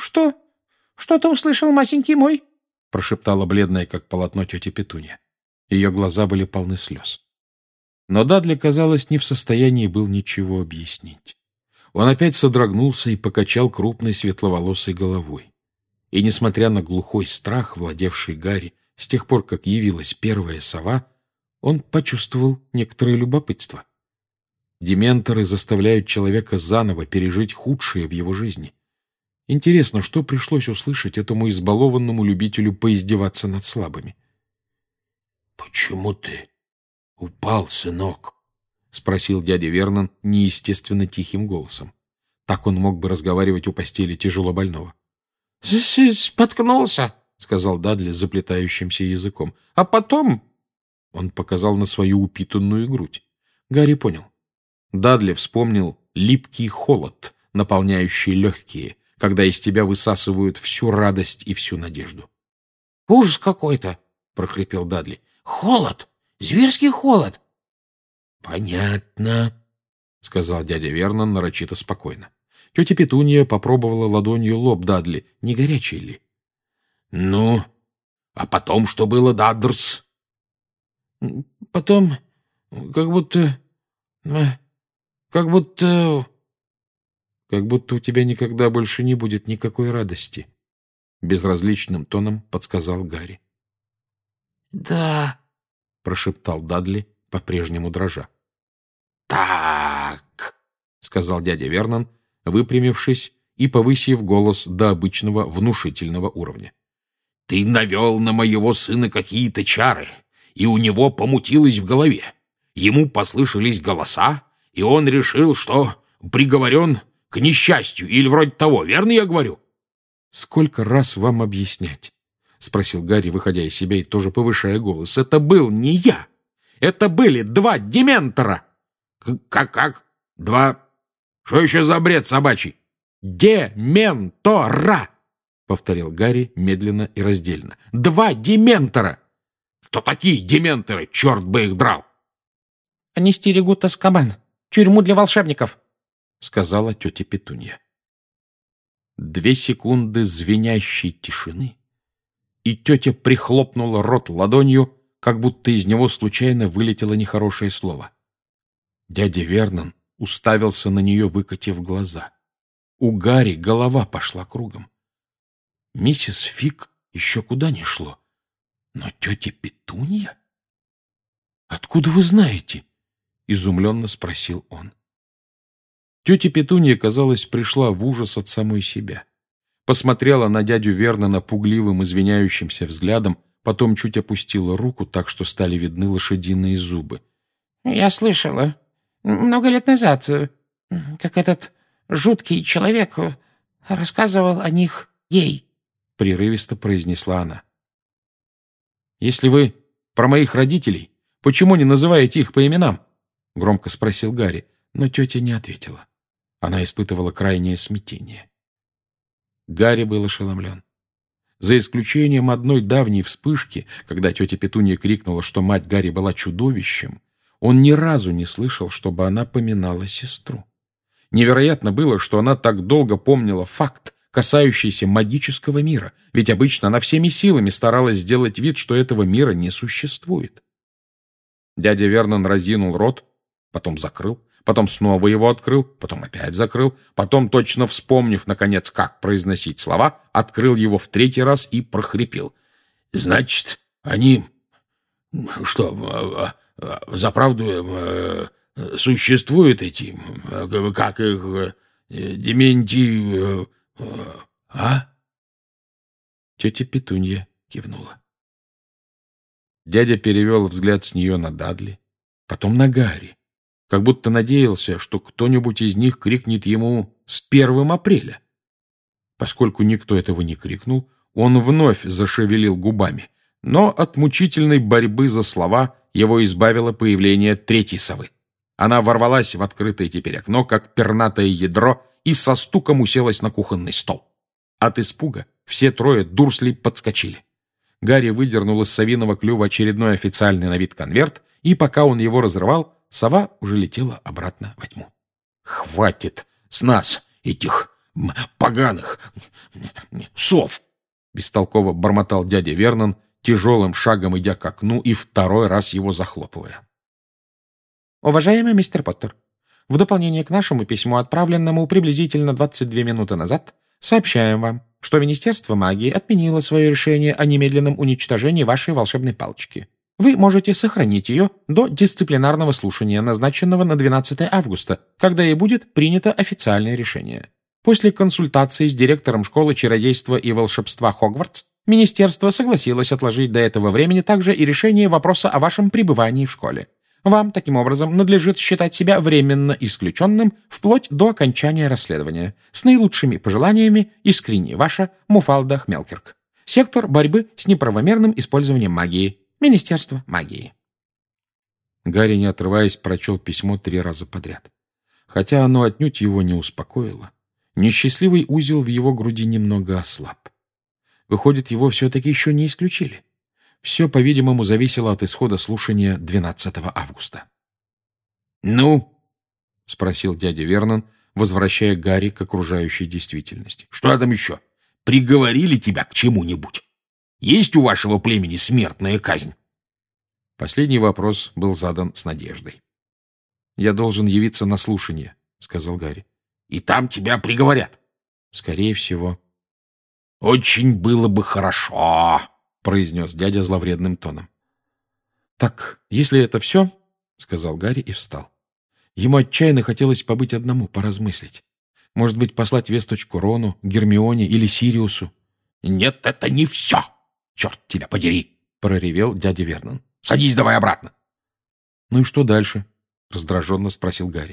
Что? Что ты услышал, масенький мой? Прошептала бледная, как полотно, тетя Петунья. Ее глаза были полны слез. Но Дадли, казалось, не в состоянии был ничего объяснить. Он опять содрогнулся и покачал крупной светловолосой головой. И, несмотря на глухой страх, владевший Гарри, с тех пор, как явилась первая сова, он почувствовал некоторое любопытство. Дементоры заставляют человека заново пережить худшее в его жизни. Интересно, что пришлось услышать этому избалованному любителю поиздеваться над слабыми? — Почему ты упал, сынок? — спросил дядя Вернон неестественно тихим голосом. Так он мог бы разговаривать у постели тяжело больного. — Споткнулся, — сказал Дадли заплетающимся языком. — А потом... Он показал на свою упитанную грудь. Гарри понял. Дадли вспомнил липкий холод, наполняющий легкие, когда из тебя высасывают всю радость и всю надежду. — Ужас какой-то! — прохрипел Дадли. — Холод! Зверский холод! — Понятно, — сказал дядя Вернон нарочито спокойно. Тетя Петунья попробовала ладонью лоб Дадли, не горячий ли. — Ну, а потом что было, Даддрс? — Потом, как будто у тебя никогда больше не будет никакой радости, — безразличным тоном подсказал Гарри. — Да, — прошептал Дадли, по-прежнему дрожа. — Так, — сказал дядя Вернон, выпрямившись и повысив голос до обычного внушительного уровня. — Ты навел на моего сына какие-то чары, и у него помутилось в голове. Ему послышались голоса, и он решил, что приговорен к несчастью, или вроде того, верно я говорю? — Сколько раз вам объяснять? — спросил Гарри, выходя из себя и тоже повышая голос. — Это был не я. Это были два дементора. — Как? Два? Что еще за бред собачий? — Дементора! — повторил Гарри медленно и раздельно. — Два дементора! — Кто такие дементоры? Черт бы их драл! — Они стерегут Азкабан, тюрьму для волшебников, — сказала тетя Петунья. 2 секунды звенящей тишины, и тетя прихлопнула рот ладонью, как будто из него случайно вылетело нехорошее слово. Дядя Вернон уставился на нее, выкатив глаза. У Гарри голова пошла кругом. Миссис Фиг еще куда ни шло. Но тетя Петунья? — Откуда вы знаете? — изумленно спросил он. Тетя Петунья, казалось, пришла в ужас от самой себя. Посмотрела на дядю Вернона пугливым, извиняющимся взглядом, потом чуть опустила руку, так что стали видны лошадиные зубы. — Я слышала много лет назад, как этот жуткий человек рассказывал о них ей, — прерывисто произнесла она. — Если вы про моих родителей, почему не называете их по именам? — громко спросил Гарри, но тетя не ответила. Она испытывала крайнее смятение. Гарри был ошеломлен. За исключением одной давней вспышки, когда тетя Петунья крикнула, что мать Гарри была чудовищем, он ни разу не слышал, чтобы она поминала сестру. Невероятно было, что она так долго помнила факт, касающийся магического мира, ведь обычно она всеми силами старалась сделать вид, что этого мира не существует. Дядя Вернон разинул рот, потом закрыл, потом снова его открыл, потом опять закрыл, потом, точно вспомнив, наконец, как произносить слова, открыл его в 3-й раз и прохрипел. — Значит, они... что, взаправду существуют эти... как их... дементии... а? Тетя Петунья кивнула. Дядя перевел взгляд с нее на Дадли, потом на Гарри, как будто надеялся, что кто-нибудь из них крикнет ему «С 1 апреля!». Поскольку никто этого не крикнул, он вновь зашевелил губами, но от мучительной борьбы за слова его избавило появление 3-й совы. Она ворвалась в открытое теперь окно, как пернатое ядро, и со стуком уселась на кухонный стол. От испуга все 3 дурсли подскочили. Гарри выдернул из совиного клюва очередной официальный на вид конверт, и пока он его разрывал, сова уже летела обратно во тьму. — Хватит с нас этих поганых сов!» — бестолково бормотал дядя Вернон, тяжелым шагом идя к окну и второй раз его захлопывая. «Уважаемый мистер Поттер, в дополнение к нашему письму, отправленному приблизительно 22 минуты назад, сообщаем вам, что Министерство магии отменило свое решение о немедленном уничтожении вашей волшебной палочки. Вы можете сохранить ее до дисциплинарного слушания, назначенного на 12 августа, когда и будет принято официальное решение. После консультации с директором школы чародейства и волшебства Хогвартс министерство согласилось отложить до этого времени также и решение вопроса о вашем пребывании в школе. Вам, таким образом, надлежит считать себя временно исключенным вплоть до окончания расследования. С наилучшими пожеланиями, искренне ваша Муфалда Хмелкирк. Сектор борьбы с неправомерным использованием магии. Министерство магии». Гарри, не отрываясь, прочел письмо 3 раза подряд. Хотя оно отнюдь его не успокоило, несчастливый узел в его груди немного ослаб. Выходит, его все-таки еще не исключили. Все, по-видимому, зависело от исхода слушания 12 августа. «Ну?» — спросил дядя Вернон, возвращая Гарри к окружающей действительности. «Что там еще? Приговорили тебя к чему-нибудь? Есть у вашего племени смертная казнь?» Последний вопрос был задан с надеждой. «Я должен явиться на слушание», — сказал Гарри. «И там тебя приговорят?» «Скорее всего». «Очень было бы хорошо», — произнес дядя зловредным тоном. «Так, если это все, — сказал Гарри и встал. Ему отчаянно хотелось побыть одному, поразмыслить. Может быть, послать весточку Рону, Гермионе или Сириусу?» «Нет, это не все! Черт тебя подери!» — проревел дядя Вернон. «Садись давай обратно!» «Ну и что дальше?» — раздраженно спросил Гарри.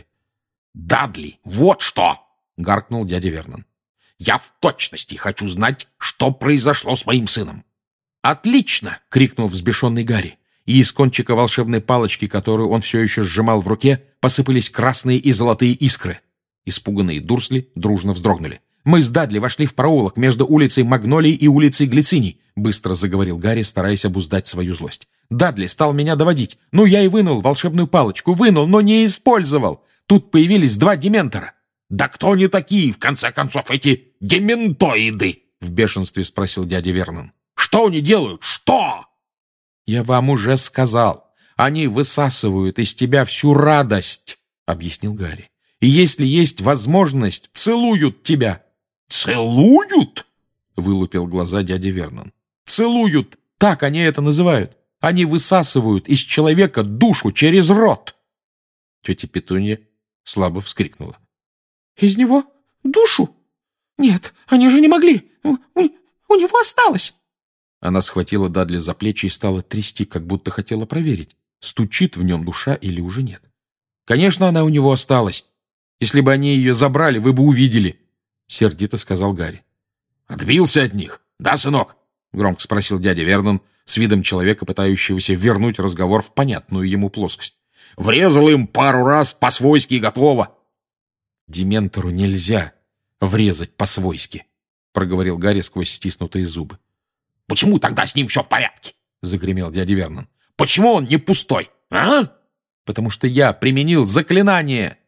«Дадли, вот что!» — гаркнул дядя Вернон. «Я в точности хочу знать, что произошло с моим сыном». «Отлично!» — крикнул взбешенный Гарри. И из кончика волшебной палочки, которую он все еще сжимал в руке, посыпались красные и золотые искры. Испуганные дурсли дружно вздрогнули. «Мы с Дадли вошли в проулок между улицей Магнолии и улицей Глициний», — быстро заговорил Гарри, стараясь обуздать свою злость. «Дадли стал меня доводить. Ну, я и вынул волшебную палочку. Вынул, но не использовал. Тут появились 2 дементора». «Да кто они такие, в конце концов, эти дементоиды?» — в бешенстве спросил дядя Вернон. «Что они делают? Что?» «Я вам уже сказал. Они высасывают из тебя всю радость», — объяснил Гарри. «И если есть возможность, целуют тебя». «Целуют?» — вылупил глаза дядя Вернон. «Целуют. Так они это называют. Они высасывают из человека душу через рот». Тетя Петунья слабо вскрикнула. «Из него душу? Нет, они же не могли. У него осталось». Она схватила Дадли за плечи и стала трясти, как будто хотела проверить, стучит в нем душа или уже нет. «Конечно, она у него осталась. Если бы они ее забрали, вы бы увидели», — сердито сказал Гарри. «Отбился от них, да, сынок?» — громко спросил дядя Вернон с видом человека, пытающегося вернуть разговор в понятную ему плоскость. «Врезал им пару раз по-свойски и готово». «Дементору нельзя врезать по-свойски», — проговорил Гарри сквозь стиснутые зубы. «Почему тогда с ним все в порядке?» — загремел дядя Вернон. «Почему он не пустой, а?» «Потому что я применил заклинание».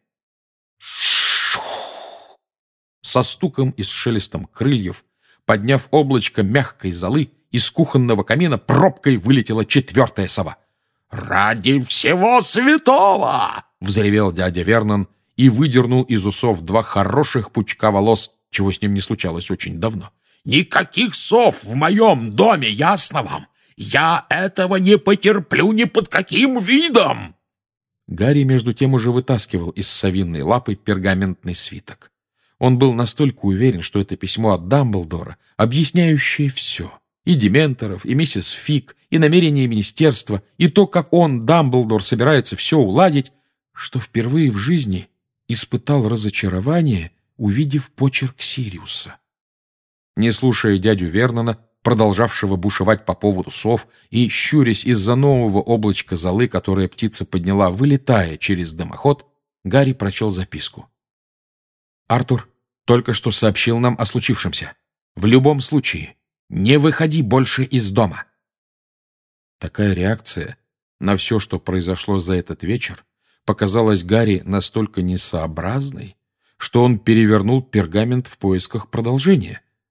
Со стуком и с шелестом крыльев, подняв облачко мягкой золы, из кухонного камина пробкой вылетела 4-я сова. «Ради всего святого!» — взревел дядя Вернон и выдернул из усов 2 хороших пучка волос, чего с ним не случалось очень давно. «Никаких сов в моем доме, ясно вам? Я этого не потерплю ни под каким видом!» Гарри, между тем, уже вытаскивал из совиной лапы пергаментный свиток. Он был настолько уверен, что это письмо от Дамблдора, объясняющее все. И дементоров, и миссис Фиг, и намерения министерства, и то, как он, Дамблдор, собирается все уладить, что впервые в жизни испытал разочарование, увидев почерк Сириуса. Не слушая дядю Вернона, продолжавшего бушевать по поводу сов, и щурясь из-за нового облачка золы, которое птица подняла, вылетая через дымоход, Гарри прочел записку. «Артур только что сообщил нам о случившемся. В любом случае, не выходи больше из дома». Такая реакция на все, что произошло за этот вечер, показалась Гарри настолько несообразной, что он перевернул пергамент в поисках продолжения.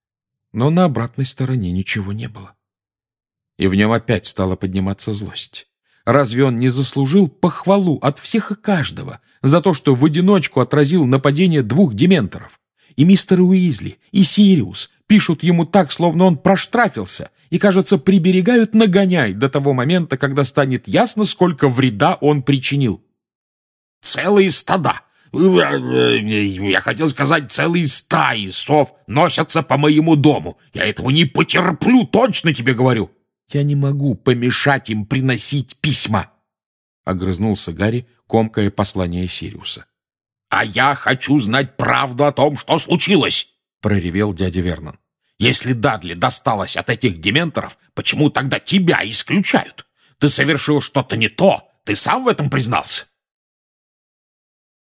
Но на обратной стороне ничего не было. И в нем опять стала подниматься злость. Разве он не заслужил похвалу от всех и каждого за то, что в одиночку отразил нападение 2 дементоров? И мистер Уизли, и Сириус пишут ему так, словно он проштрафился, и, кажется, приберегают нагоняй до того момента, когда станет ясно, сколько вреда он причинил. Целые стада, я хотел сказать, целые стаи сов носятся по моему дому. Я этого не потерплю, точно тебе говорю. Я не могу помешать им приносить письма, — огрызнулся Гарри, комкая послание Сириуса. — А я хочу знать правду о том, что случилось, — проревел дядя Вернон. — Если Дадли досталось от этих дементоров, почему тогда тебя исключают? Ты совершил что-то не то, ты сам в этом признался.